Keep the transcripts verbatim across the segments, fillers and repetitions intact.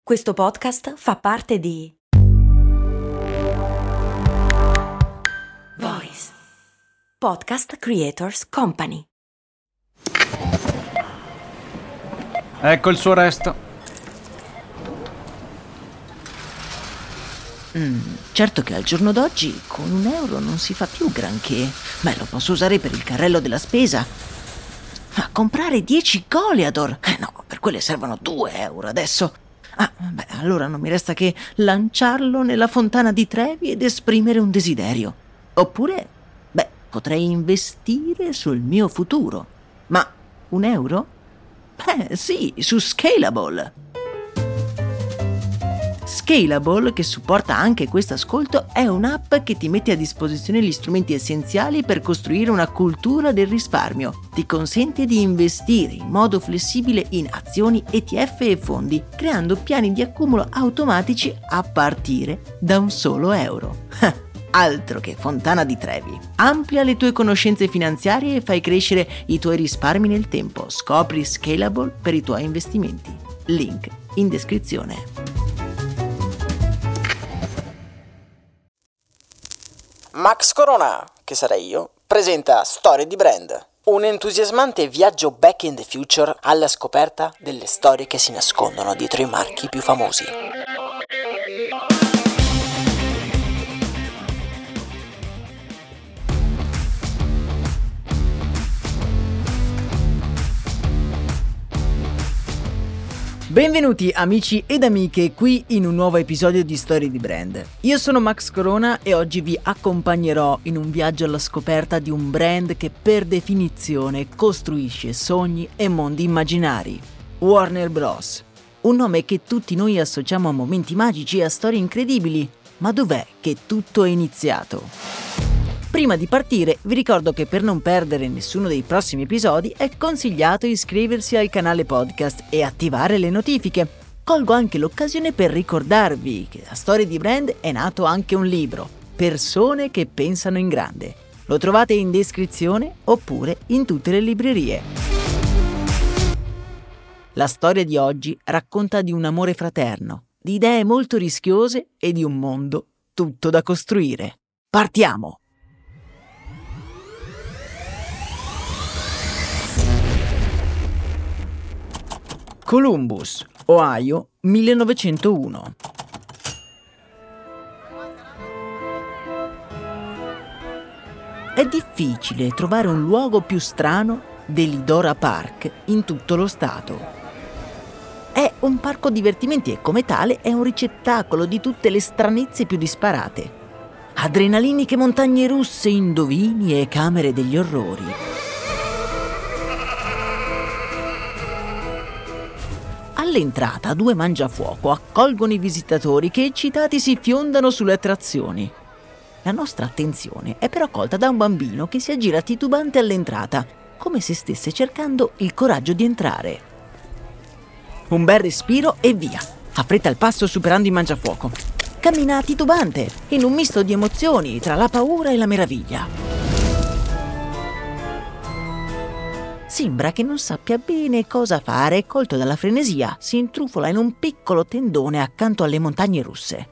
Questo podcast fa parte di Voice Podcast Creators Company. Ecco il suo resto. Mm, certo che al giorno d'oggi con un euro non si fa più granché. Beh, lo posso usare per il carrello della spesa. Ma comprare dieci Goliador? Eh no, per quelle servono due euro adesso. Ah, beh, allora non mi resta che lanciarlo nella fontana di Trevi ed esprimere un desiderio. Oppure, beh, potrei investire sul mio futuro. Ma un euro? Beh, sì, su Scalable. Scalable, che supporta anche questo ascolto, è un'app che ti mette a disposizione gli strumenti essenziali per costruire una cultura del risparmio. Ti consente di investire in modo flessibile in azioni, E T F e fondi, creando piani di accumulo automatici a partire da un solo euro. Altro che fontana di Trevi. Amplia le tue conoscenze finanziarie e fai crescere i tuoi risparmi nel tempo. Scopri Scalable per i tuoi investimenti. Link in descrizione. Max Corona, che sarei io, presenta Storie di Brand, un entusiasmante viaggio back in the future alla scoperta delle storie che si nascondono dietro i marchi più famosi. Benvenuti amici ed amiche qui in un nuovo episodio di Storie di Brand. Io sono Max Corona e oggi vi accompagnerò in un viaggio alla scoperta di un brand che per definizione costruisce sogni e mondi immaginari. Warner Bros. Un nome che tutti noi associamo a momenti magici e a storie incredibili. Ma dov'è che tutto è iniziato? Prima di partire vi ricordo che per non perdere nessuno dei prossimi episodi è consigliato iscriversi al canale podcast e attivare le notifiche. Colgo anche l'occasione per ricordarvi che da Storie di Brand è nato anche un libro, Persone che pensano in grande. Lo trovate in descrizione oppure in tutte le librerie. La storia di oggi racconta di un amore fraterno, di idee molto rischiose e di un mondo tutto da costruire. Partiamo! Columbus, Ohio, millenovecentouno. È difficile trovare un luogo più strano dell'Idora Park in tutto lo stato. È un parco divertimenti e come tale è un ricettacolo di tutte le stranezze più disparate. Adrenaliniche montagne russe, indovini e camere degli orrori. All'entrata due mangiafuoco accolgono i visitatori che eccitati si fiondano sulle attrazioni. La nostra attenzione è però colta da un bambino che si aggira titubante all'entrata, come se stesse cercando il coraggio di entrare. Un bel respiro e via. Affretta il passo superando il mangiafuoco. Cammina titubante, in un misto di emozioni tra la paura e la meraviglia. Sembra che non sappia bene cosa fare e colto dalla frenesia si intrufola in un piccolo tendone accanto alle montagne russe.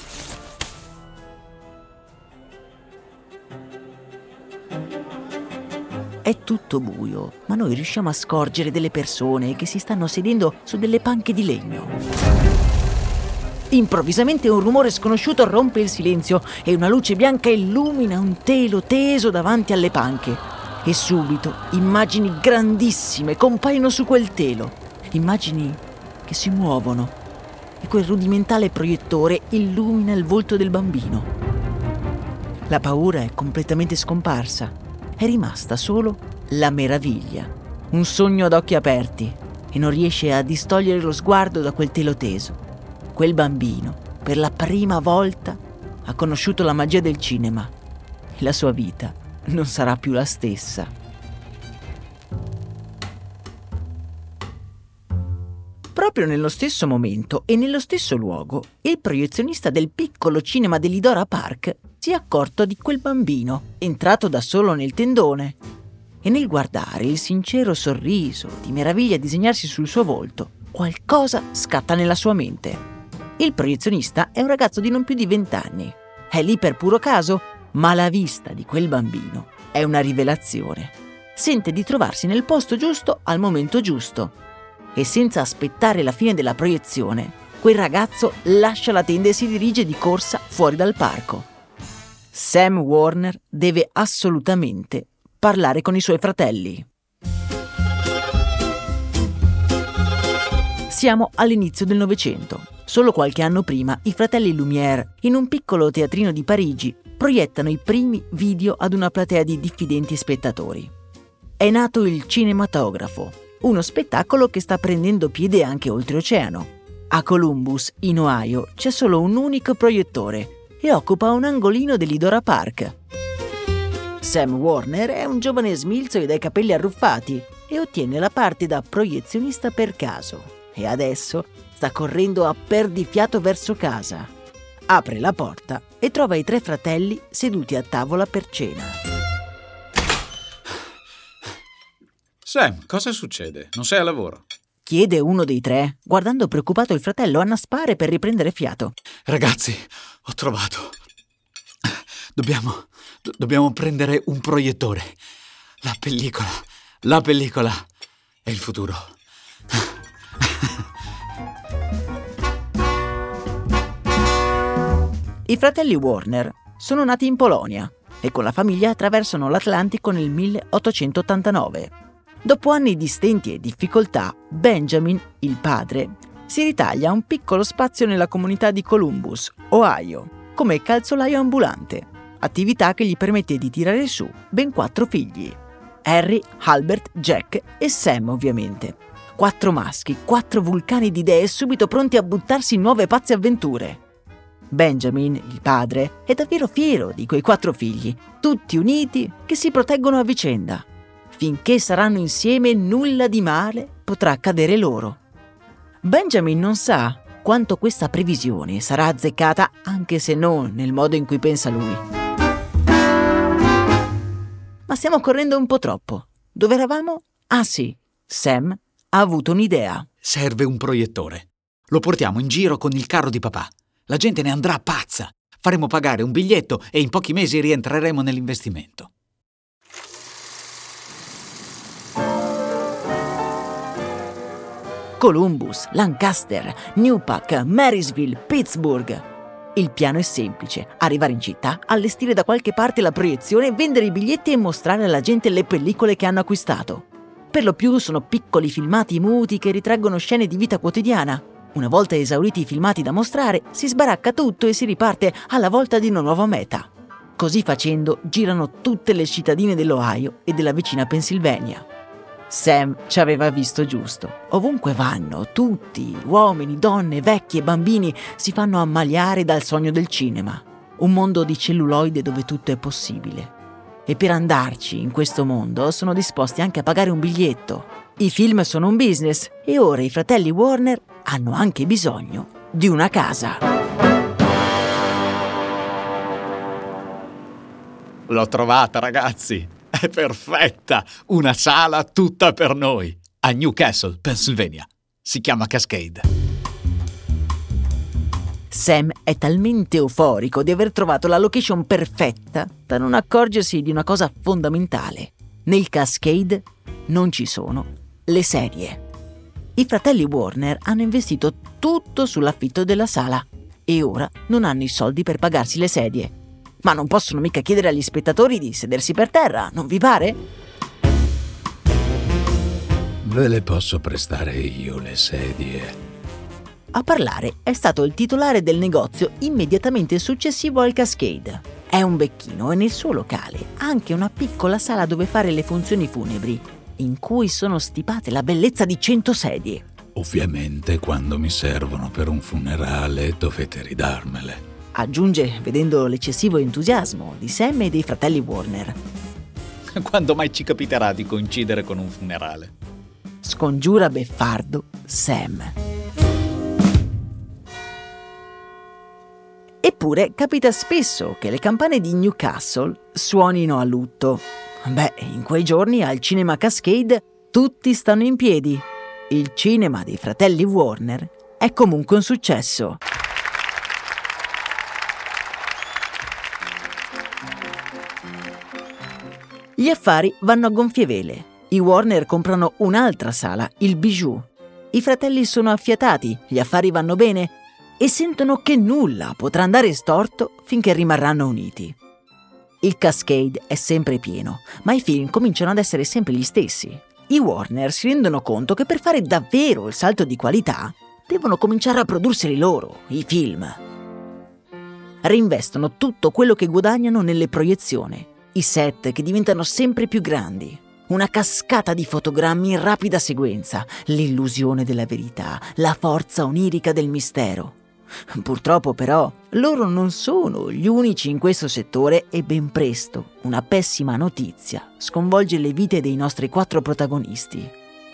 È tutto buio, ma noi riusciamo a scorgere delle persone che si stanno sedendo su delle panche di legno. Improvvisamente un rumore sconosciuto rompe il silenzio e una luce bianca illumina un telo teso davanti alle panche. E subito immagini grandissime compaiono su quel telo, immagini che si muovono e quel rudimentale proiettore illumina il volto del bambino. La paura è completamente scomparsa, è rimasta solo la meraviglia, un sogno ad occhi aperti e non riesce a distogliere lo sguardo da quel telo teso. Quel bambino, per la prima volta, ha conosciuto la magia del cinema e la sua vita non sarà più la stessa. Proprio nello stesso momento e nello stesso luogo, il proiezionista del piccolo cinema dell'Idora Park si è accorto di quel bambino, entrato da solo nel tendone. E nel guardare il sincero sorriso di meraviglia disegnarsi sul suo volto, qualcosa scatta nella sua mente. Il proiezionista è un ragazzo di non più di vent'anni. È lì per puro caso, ma la vista di quel bambino è una rivelazione. Sente di trovarsi nel posto giusto al momento giusto. E senza aspettare la fine della proiezione, quel ragazzo lascia la tenda e si dirige di corsa fuori dal parco. Sam Warner deve assolutamente parlare con i suoi fratelli. Siamo all'inizio del Novecento. Solo qualche anno prima, i fratelli Lumière, in un piccolo teatrino di Parigi, proiettano i primi video ad una platea di diffidenti spettatori. È nato il cinematografo, uno spettacolo che sta prendendo piede anche oltreoceano. A Columbus, in Ohio, c'è solo un unico proiettore e occupa un angolino dell'Idora Park. Sam Warner è un giovane smilzo e dai capelli arruffati e ottiene la parte da proiezionista per caso. E adesso sta correndo a perdifiato verso casa. Apre la porta e trova i tre fratelli seduti a tavola per cena. Sam, cosa succede? Non sei a lavoro? Chiede uno dei tre, guardando preoccupato il fratello annaspare per riprendere fiato. Ragazzi, ho trovato. Dobbiamo, do- dobbiamo prendere un proiettore. La pellicola, la pellicola è il futuro. I fratelli Warner sono nati in Polonia e con la famiglia attraversano l'Atlantico nel milleottocentottantanove. Dopo anni di stenti e difficoltà, Benjamin, il padre, si ritaglia un piccolo spazio nella comunità di Columbus, Ohio, come calzolaio ambulante, attività che gli permette di tirare su ben quattro figli. Harry, Albert, Jack e Sam, ovviamente. Quattro maschi, quattro vulcani di idee subito pronti a buttarsi in nuove pazze avventure. Benjamin, il padre, è davvero fiero di quei quattro figli, tutti uniti, che si proteggono a vicenda. Finché saranno insieme, nulla di male potrà accadere loro. Benjamin non sa quanto questa previsione sarà azzeccata, anche se non nel modo in cui pensa lui. Ma stiamo correndo un po' troppo. Dove eravamo? Ah sì, Sam ha avuto un'idea. Serve un proiettore. Lo portiamo in giro con il carro di papà. La gente ne andrà pazza. Faremo pagare un biglietto e in pochi mesi rientreremo nell'investimento. Columbus, Lancaster, Newpack, Marysville, Pittsburgh. Il piano è semplice: arrivare in città, allestire da qualche parte la proiezione, vendere i biglietti e mostrare alla gente le pellicole che hanno acquistato. Per lo più sono piccoli filmati muti che ritraggono scene di vita quotidiana. Una volta esauriti i filmati da mostrare, si sbaracca tutto e si riparte alla volta di una nuova meta. Così facendo, girano tutte le cittadine dell'Ohio e della vicina Pennsylvania. Sam ci aveva visto giusto. Ovunque vanno, tutti, uomini, donne, vecchi e bambini, si fanno ammaliare dal sogno del cinema. Un mondo di celluloide dove tutto è possibile. E per andarci in questo mondo sono disposti anche a pagare un biglietto. I film sono un business e ora i fratelli Warner hanno anche bisogno di una casa. L'ho trovata, ragazzi. È perfetta. Una sala tutta per noi. A Newcastle, Pennsylvania. Si chiama Cascade. Sam è talmente euforico di aver trovato la location perfetta da non accorgersi di una cosa fondamentale. Nel Cascade non ci sono le sedie. I fratelli Warner hanno investito tutto sull'affitto della sala e ora non hanno i soldi per pagarsi le sedie. Ma non possono mica chiedere agli spettatori di sedersi per terra, non vi pare? Ve le posso prestare io le sedie. A parlare è stato il titolare del negozio immediatamente successivo al Cascade. È un becchino e nel suo locale ha anche una piccola sala dove fare le funzioni funebri, in cui sono stipate la bellezza di cento sedie. Ovviamente quando mi servono per un funerale dovete ridarmele. Aggiunge vedendo l'eccessivo entusiasmo di Sam e dei fratelli Warner. Quando mai ci capiterà di coincidere con un funerale? Scongiura beffardo Sam. Eppure capita spesso che le campane di Newcastle suonino a lutto. Beh, in quei giorni al cinema Cascade tutti stanno in piedi il cinema dei fratelli Warner è comunque un successo. Gli affari vanno a gonfie vele. I Warner comprano un'altra sala, il Bijou. I fratelli sono affiatati, gli affari vanno bene e sentono che nulla potrà andare storto finché rimarranno uniti. Il Cascade è sempre pieno, ma i film cominciano ad essere sempre gli stessi. I Warner si rendono conto che per fare davvero il salto di qualità devono cominciare a produrseli loro, i film. Reinvestono tutto quello che guadagnano nelle proiezioni. I set che diventano sempre più grandi, una cascata di fotogrammi in rapida sequenza, l'illusione della verità, la forza onirica del mistero. Purtroppo però loro non sono gli unici in questo settore e ben presto una pessima notizia sconvolge le vite dei nostri quattro protagonisti.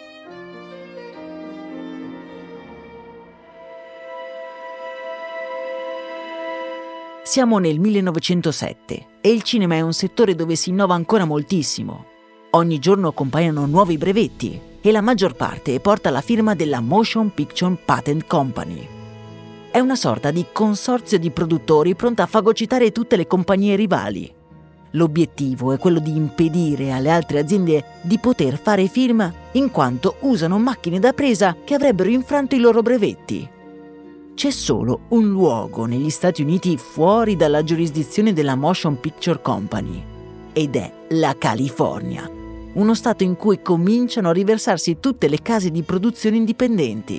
Siamo nel millenovecentosette e il cinema è un settore dove si innova ancora moltissimo. Ogni giorno compaiono nuovi brevetti e la maggior parte porta la firma della Motion Picture Patent Company. È una sorta di consorzio di produttori pronta a fagocitare tutte le compagnie rivali. L'obiettivo è quello di impedire alle altre aziende di poter fare film in quanto usano macchine da presa che avrebbero infranto i loro brevetti. C'è solo un luogo negli Stati Uniti fuori dalla giurisdizione della Motion Picture Company ed è la California, uno stato in cui cominciano a riversarsi tutte le case di produzione indipendenti.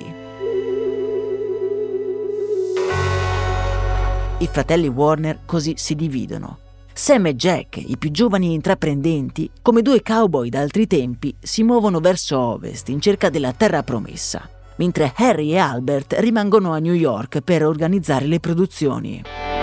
I fratelli Warner così si dividono. Sam e Jack, i più giovani e intraprendenti, come due cowboy d'altri tempi, si muovono verso ovest in cerca della terra promessa, mentre Harry e Albert rimangono a New York per organizzare le produzioni.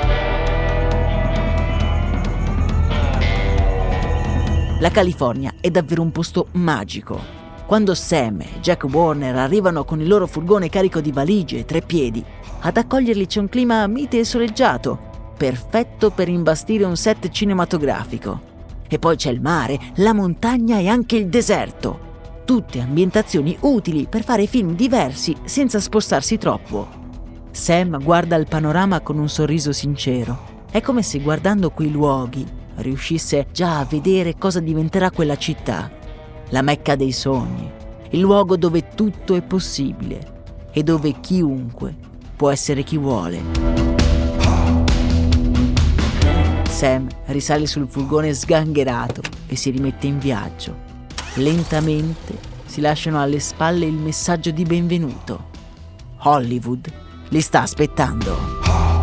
La California è davvero un posto magico. Quando Sam e Jack Warner arrivano con il loro furgone carico di valigie e treppiedi, ad accoglierli c'è un clima mite e soleggiato, perfetto per imbastire un set cinematografico. E poi c'è il mare, la montagna e anche il deserto. Tutte ambientazioni utili per fare film diversi senza spostarsi troppo. Sam guarda il panorama con un sorriso sincero. È come se guardando quei luoghi riuscisse già a vedere cosa diventerà quella città, la Mecca dei sogni, il luogo dove tutto è possibile e dove chiunque può essere chi vuole. Sam risale sul furgone sgangherato e si rimette in viaggio. Lentamente si lasciano alle spalle il messaggio di benvenuto. Hollywood li sta aspettando.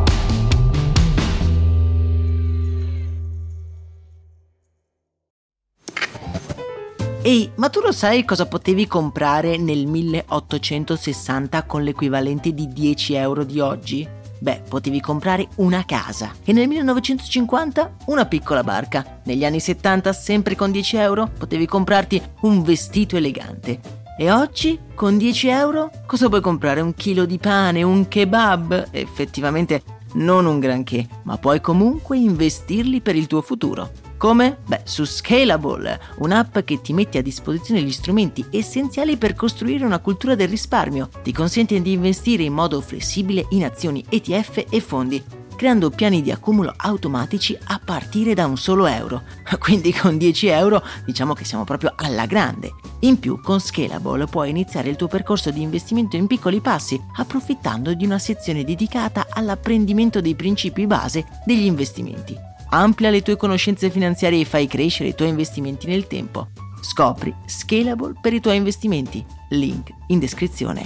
Ehi, ma tu lo sai cosa potevi comprare nel milleottocentosessanta con l'equivalente di dieci euro di oggi? Beh, potevi comprare una casa e nel millenovecentocinquanta una piccola barca. Negli anni settanta, sempre con dieci euro, potevi comprarti un vestito elegante. E oggi, con dieci euro, cosa puoi comprare? Un chilo di pane, un kebab? Effettivamente non un granché, ma puoi comunque investirli per il tuo futuro. Come? Beh, su Scalable, un'app che ti mette a disposizione gli strumenti essenziali per costruire una cultura del risparmio. Ti consente di investire in modo flessibile in azioni, E T F e fondi, creando piani di accumulo automatici a partire da un solo euro. Quindi con dieci euro diciamo che siamo proprio alla grande. In più, con Scalable puoi iniziare il tuo percorso di investimento in piccoli passi, approfittando di una sezione dedicata all'apprendimento dei principi base degli investimenti. Amplia le tue conoscenze finanziarie e fai crescere i tuoi investimenti nel tempo. Scopri Scalable per i tuoi investimenti. Link in descrizione.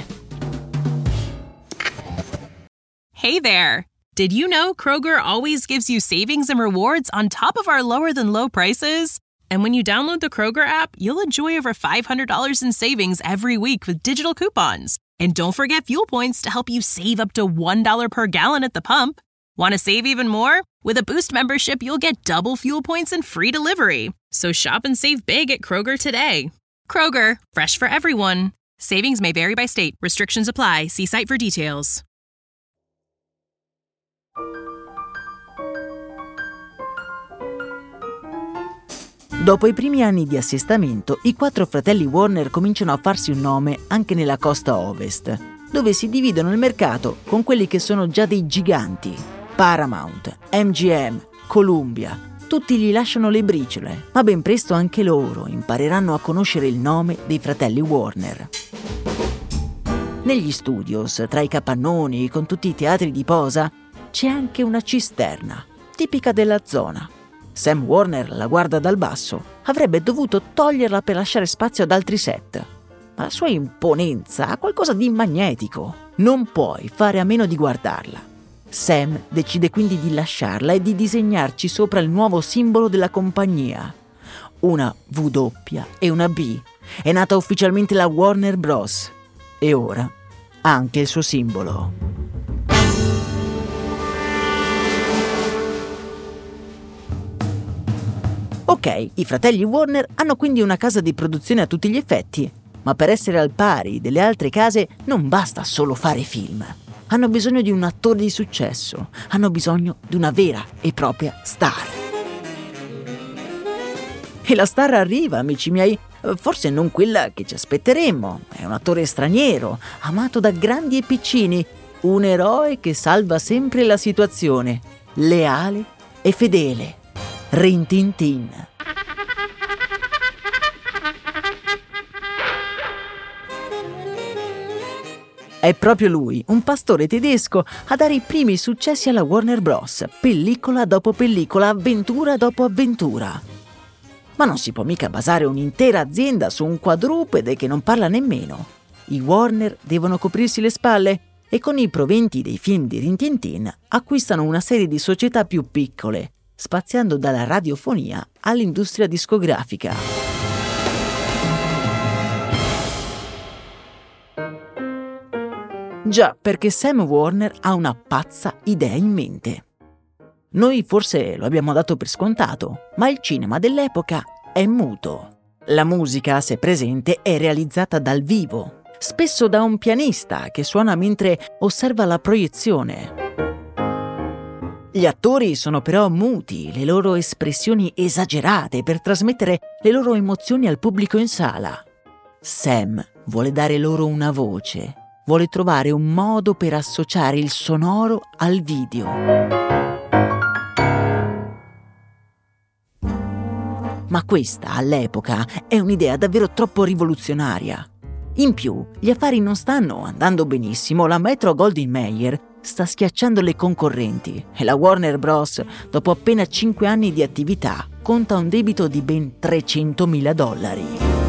Hey there! Did you know Kroger always gives you savings and rewards on top of our lower than low prices? And when you download the Kroger app, you'll enjoy over five hundred dollars in savings every week with digital coupons. And don't forget fuel points to help you save up to one dollar per gallon at the pump. Want to save even more? With a Boost membership, you'll get double fuel points and free delivery. So shop and save big at Kroger today. Kroger, fresh for everyone. Savings may vary by state. Restrictions apply. See site for details. Dopo i primi anni di assestamento, i quattro fratelli Warner cominciano a farsi un nome anche nella costa ovest, dove si dividono il mercato con quelli che sono già dei giganti. Paramount, M G M, Columbia, tutti gli lasciano le briciole, ma ben presto anche loro impareranno a conoscere il nome dei fratelli Warner. Negli studios, tra i capannoni, con tutti i teatri di posa, c'è anche una cisterna, tipica della zona. Sam Warner la guarda dal basso, avrebbe dovuto toglierla per lasciare spazio ad altri set. Ma la sua imponenza ha qualcosa di magnetico, non puoi fare a meno di guardarla. Sam decide quindi di lasciarla e di disegnarci sopra il nuovo simbolo della compagnia. Una W e una B. È nata ufficialmente la Warner Bros. E ora ha anche il suo simbolo. Ok, i fratelli Warner hanno quindi una casa di produzione a tutti gli effetti, ma per essere al pari delle altre case non basta solo fare film. Hanno bisogno di un attore di successo, hanno bisogno di una vera e propria star. E la star arriva, amici miei, forse non quella che ci aspetteremmo. È un attore straniero, amato da grandi e piccini, un eroe che salva sempre la situazione, leale e fedele. Rin Tin Tin. È proprio lui, un pastore tedesco, a dare i primi successi alla Warner Bros., pellicola dopo pellicola, avventura dopo avventura. Ma non si può mica basare un'intera azienda su un quadrupede che non parla nemmeno. I Warner devono coprirsi le spalle e con i proventi dei film di Rin Tin Tin acquistano una serie di società più piccole, spaziando dalla radiofonia all'industria discografica. Già, perché Sam Warner ha una pazza idea in mente. Noi forse lo abbiamo dato per scontato, ma il cinema dell'epoca è muto. La musica, se presente, è realizzata dal vivo, spesso da un pianista che suona mentre osserva la proiezione. Gli attori sono però muti, le loro espressioni esagerate per trasmettere le loro emozioni al pubblico in sala. Sam vuole dare loro una voce, vuole trovare un modo per associare il sonoro al video. Ma questa, all'epoca, è un'idea davvero troppo rivoluzionaria. In più, gli affari non stanno andando benissimo, la Metro-Goldwyn-Mayer sta schiacciando le concorrenti e la Warner Bros., dopo appena cinque anni di attività, conta un debito di ben trecentomila dollari.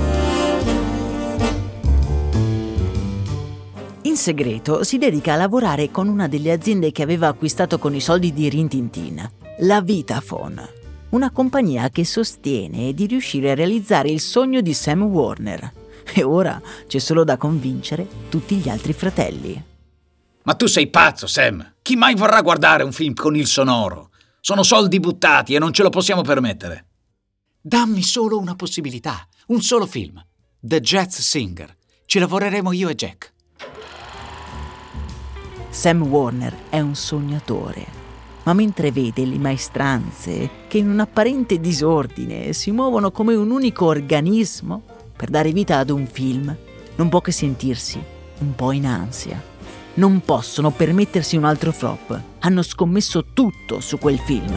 In segreto si dedica a lavorare con una delle aziende che aveva acquistato con i soldi di Rin Tin Tin, la Vitaphone, una compagnia che sostiene di riuscire a realizzare il sogno di Sam Warner. E ora c'è solo da convincere tutti gli altri fratelli. Ma tu sei pazzo, Sam! Chi mai vorrà guardare un film con il sonoro? Sono soldi buttati e non ce lo possiamo permettere. Dammi solo una possibilità, un solo film. The Jazz Singer. Ci lavoreremo io e Jack. Sam Warner è un sognatore, ma mentre vede le maestranze che in un apparente disordine si muovono come un unico organismo per dare vita ad un film, non può che sentirsi un po' in ansia. Non possono permettersi un altro flop. Hanno scommesso tutto su quel film.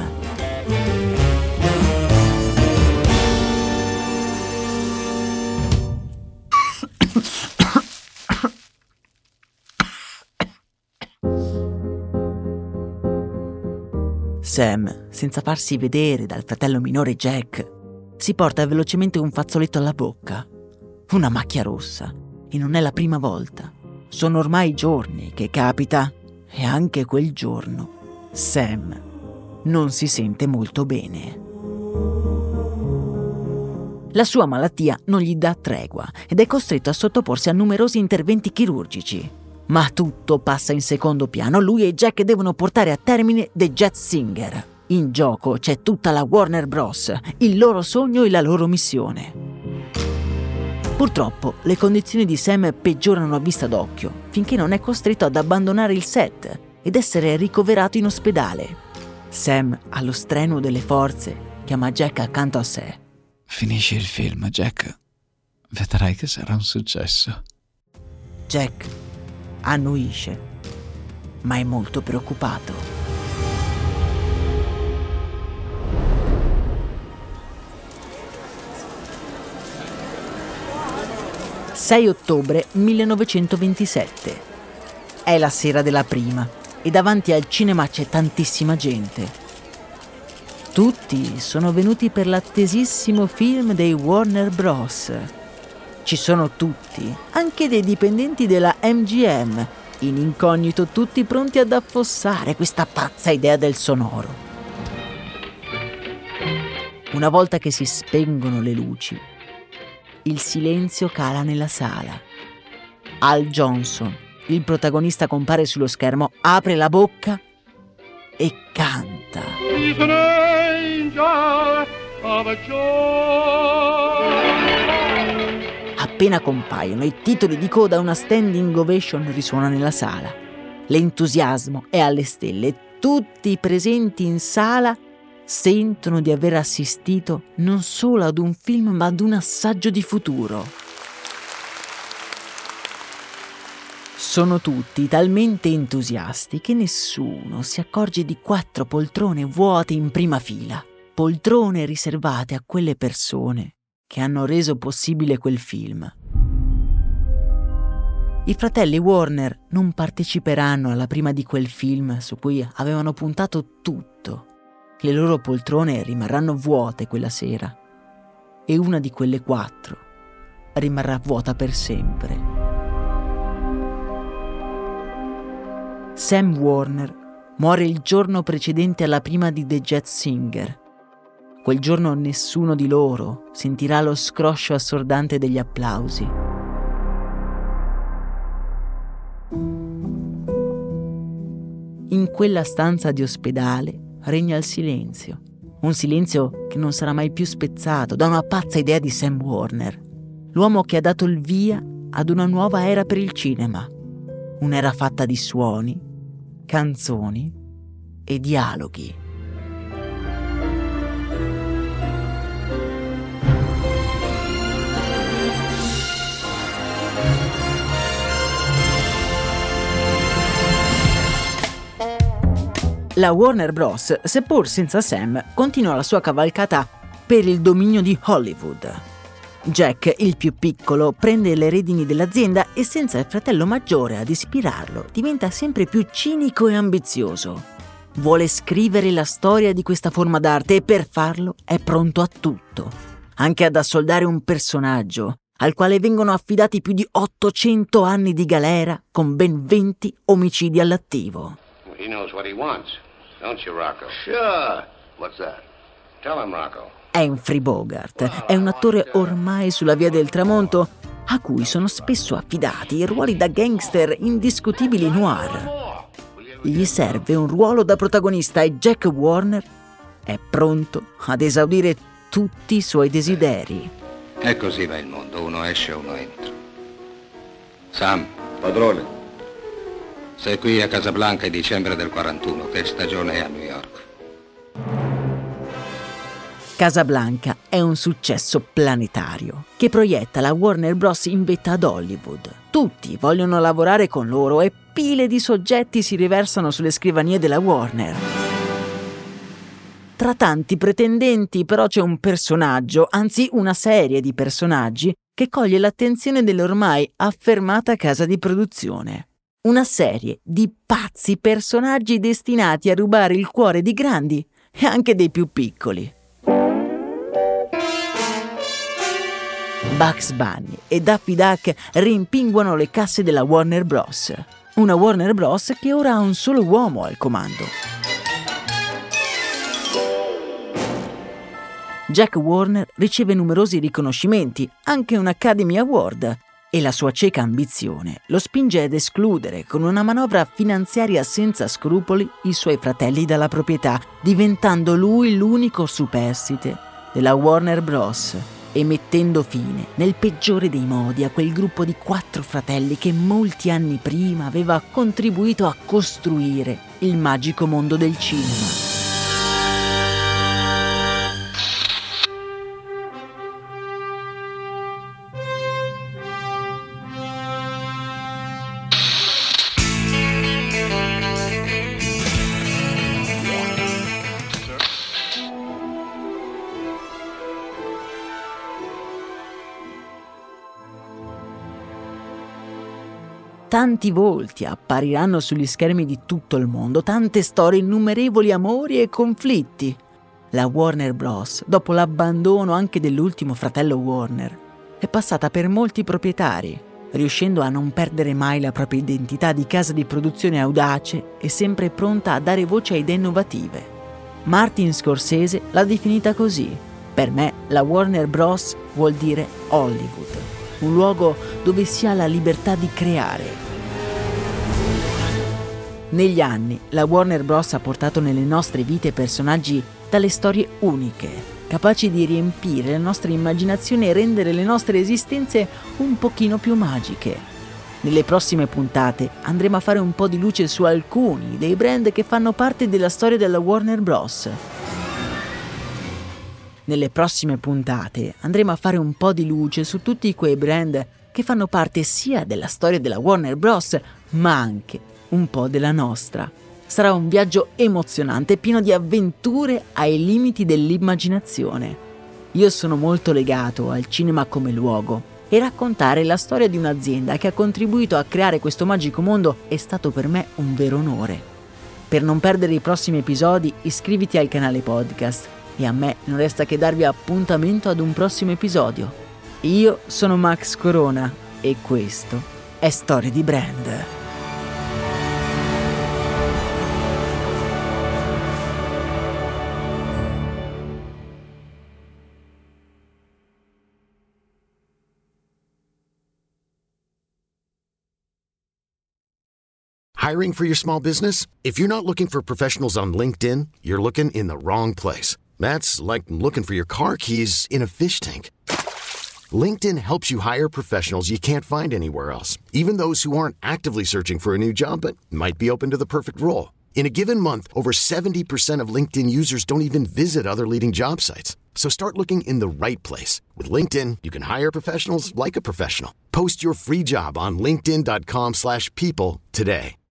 Sam, senza farsi vedere dal fratello minore Jack, si porta velocemente un fazzoletto alla bocca. Una macchia rossa. E non è la prima volta. Sono ormai giorni che capita, e anche quel giorno Sam non si sente molto bene. La sua malattia non gli dà tregua ed è costretto a sottoporsi a numerosi interventi chirurgici. Ma tutto passa in secondo piano, lui e Jack devono portare a termine The Jazz Singer. In gioco c'è tutta la Warner Bros., il loro sogno e la loro missione. Purtroppo le condizioni di Sam peggiorano a vista d'occhio, finché non è costretto ad abbandonare il set ed essere ricoverato in ospedale. Sam, allo strenuo delle forze, chiama Jack accanto a sé. Finisci il film, Jack. Vedrai che sarà un successo. Jack annuisce, ma è molto preoccupato. sei ottobre millenovecentoventisette. È la sera della prima e davanti al cinema c'è tantissima gente. Tutti sono venuti per l'attesissimo film dei Warner Bros. Ci sono tutti, anche dei dipendenti della M G M, in incognito, tutti pronti ad affossare questa pazza idea del sonoro. Una volta che si spengono le luci, il silenzio cala nella sala. Al Johnson, il protagonista, compare sullo schermo, apre la bocca e canta. He's an angel of a joy. Appena compaiono i titoli di coda, una standing ovation risuona nella sala. L'entusiasmo è alle stelle. Tutti i presenti in sala sentono di aver assistito non solo ad un film, ma ad un assaggio di futuro. Sono tutti talmente entusiasti che nessuno si accorge di quattro poltrone vuote in prima fila, poltrone riservate a quelle persone che hanno reso possibile quel film. I fratelli Warner non parteciperanno alla prima di quel film su cui avevano puntato tutto. Le loro poltrone rimarranno vuote quella sera e una di quelle quattro rimarrà vuota per sempre. Sam Warner muore il giorno precedente alla prima di The Jazz Singer. Quel giorno nessuno di loro sentirà lo scroscio assordante degli applausi. In quella stanza di ospedale regna il silenzio, un silenzio che non sarà mai più spezzato da una pazza idea di Sam Warner, l'uomo che ha dato il via ad una nuova era per il cinema, un'era fatta di suoni, canzoni e dialoghi. La Warner Bros., seppur senza Sam, continua la sua cavalcata per il dominio di Hollywood. Jack, il più piccolo, prende le redini dell'azienda e, senza il fratello maggiore ad ispirarlo, diventa sempre più cinico e ambizioso. Vuole scrivere la storia di questa forma d'arte e per farlo è pronto a tutto, anche ad assoldare un personaggio al quale vengono affidati più di ottocento anni di galera con ben venti omicidi all'attivo. He knows what he wants, don't you, Rocco? Sure. What's that? Tell him, Rocco. Humphrey Bogart è un attore ormai sulla via del tramonto a cui sono spesso affidati ruoli da gangster indiscutibili noir. Gli serve un ruolo da protagonista e Jack Warner è pronto ad esaudire tutti i suoi desideri. E così va il mondo, uno esce, uno entra. Sam. Padrone. Sei qui a Casablanca in dicembre del quarantuno, che stagione è a New York? Casablanca è un successo planetario che proietta la Warner Bros. In vetta ad Hollywood. Tutti vogliono lavorare con loro e pile di soggetti si riversano sulle scrivanie della Warner. Tra tanti pretendenti però c'è un personaggio, anzi una serie di personaggi, che coglie l'attenzione dell'ormai affermata casa di produzione. Una serie di pazzi personaggi destinati a rubare il cuore di grandi e anche dei più piccoli. Bugs Bunny e Daffy Duck rimpinguano le casse della Warner Bros. Una Warner Bros. Che ora ha un solo uomo al comando. Jack Warner riceve numerosi riconoscimenti, anche un Academy Award, e la sua cieca ambizione lo spinge ad escludere con una manovra finanziaria senza scrupoli i suoi fratelli dalla proprietà, diventando lui l'unico superstite della Warner Bros. E mettendo fine, nel peggiore dei modi, a quel gruppo di quattro fratelli che molti anni prima aveva contribuito a costruire il magico mondo del cinema. Tanti volti appariranno sugli schermi di tutto il mondo, tante storie, innumerevoli amori e conflitti. La Warner Bros., dopo l'abbandono anche dell'ultimo fratello Warner, è passata per molti proprietari, riuscendo a non perdere mai la propria identità di casa di produzione audace e sempre pronta a dare voce a idee innovative. Martin Scorsese l'ha definita così: per me la Warner Bros. Vuol dire Hollywood, un luogo dove si ha la libertà di creare. Negli anni la Warner Bros. Ha portato nelle nostre vite personaggi dalle storie uniche, capaci di riempire la nostra immaginazione e rendere le nostre esistenze un pochino più magiche. Nelle prossime puntate andremo a fare un po' di luce su alcuni dei brand che fanno parte della storia della Warner Bros. Nelle prossime puntate andremo a fare un po' di luce su tutti quei brand che fanno parte sia della storia della Warner Bros., ma anche un po' della nostra. Sarà un viaggio emozionante, pieno di avventure ai limiti dell'immaginazione. Io sono molto legato al cinema come luogo e raccontare la storia di un'azienda che ha contribuito a creare questo magico mondo è stato per me un vero onore. Per non perdere i prossimi episodi, iscriviti al canale podcast e a me non resta che darvi appuntamento ad un prossimo episodio. Io sono Max Corona e questo è Storie di Brand. Hiring for your small business? If you're not looking for professionals on LinkedIn, you're looking in the wrong place. That's like looking for your car keys in a fish tank. LinkedIn helps you hire professionals you can't find anywhere else, even those who aren't actively searching for a new job but might be open to the perfect role. In a given month, over seventy percent of LinkedIn users don't even visit other leading job sites. So start looking in the right place. With LinkedIn, you can hire professionals like a professional. Post your free job on linkedin dot com slash people today.